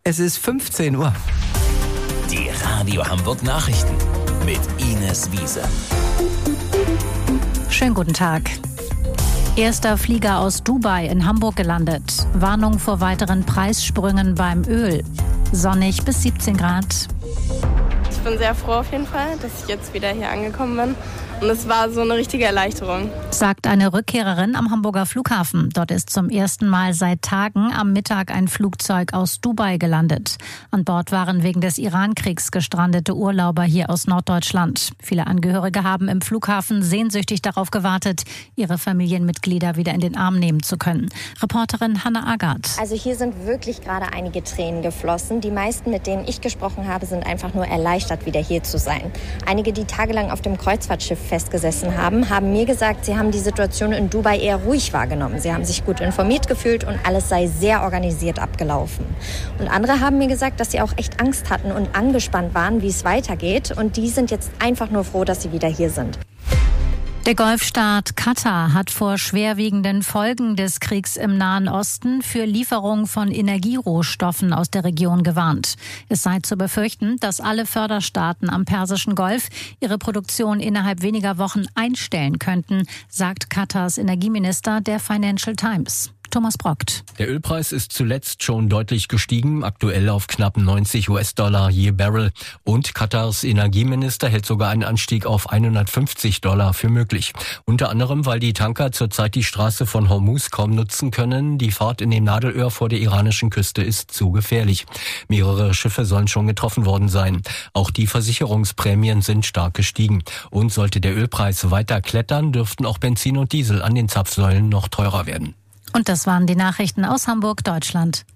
Es ist 15 Uhr. Die Radio Hamburg Nachrichten mit Ines Wiese. Schönen guten Tag. Erster Flieger aus Dubai in Hamburg gelandet. Warnung vor weiteren Preissprüngen beim Öl. Sonnig bis 17 Grad. Ich bin sehr froh auf jeden Fall, dass ich jetzt wieder hier angekommen bin. Und es war so eine richtige Erleichterung. Sagt eine Rückkehrerin am Hamburger Flughafen. Dort ist zum ersten Mal seit Tagen am Mittag ein Flugzeug aus Dubai gelandet. An Bord waren wegen des Iran-Kriegs gestrandete Urlauber hier aus Norddeutschland. Viele Angehörige haben im Flughafen sehnsüchtig darauf gewartet, ihre Familienmitglieder wieder in den Arm nehmen zu können. Reporterin Hanna Agard. Also hier sind wirklich gerade einige Tränen geflossen. Die meisten, mit denen ich gesprochen habe, sind einfach nur erleichtert, wieder hier zu sein. Einige, die tagelang auf dem Kreuzfahrtschiff festgesessen haben, haben mir gesagt, sie haben die Situation in Dubai eher ruhig wahrgenommen. Sie haben sich gut informiert gefühlt und alles sei sehr organisiert abgelaufen. Und andere haben mir gesagt, dass sie auch echt Angst hatten und angespannt waren, wie es weitergeht. Und die sind jetzt einfach nur froh, dass sie wieder hier sind. Der Golfstaat Katar hat vor schwerwiegenden Folgen des Kriegs im Nahen Osten für Lieferung von Energierohstoffen aus der Region gewarnt. Es sei zu befürchten, dass alle Förderstaaten am Persischen Golf ihre Produktion innerhalb weniger Wochen einstellen könnten, sagt Katars Energieminister der Financial Times. Thomas Brockt. Der Ölpreis ist zuletzt schon deutlich gestiegen, aktuell auf knapp 90 US-Dollar je Barrel. Und Katars Energieminister hält sogar einen Anstieg auf 150 Dollar für möglich. Unter anderem, weil die Tanker zurzeit die Straße von Hormuz kaum nutzen können. Die Fahrt in dem Nadelöhr vor der iranischen Küste ist zu gefährlich. Mehrere Schiffe sollen schon getroffen worden sein. Auch die Versicherungsprämien sind stark gestiegen. Und sollte der Ölpreis weiter klettern, dürften auch Benzin und Diesel an den Zapfsäulen noch teurer werden. Und das waren die Nachrichten aus Hamburg, Deutschland.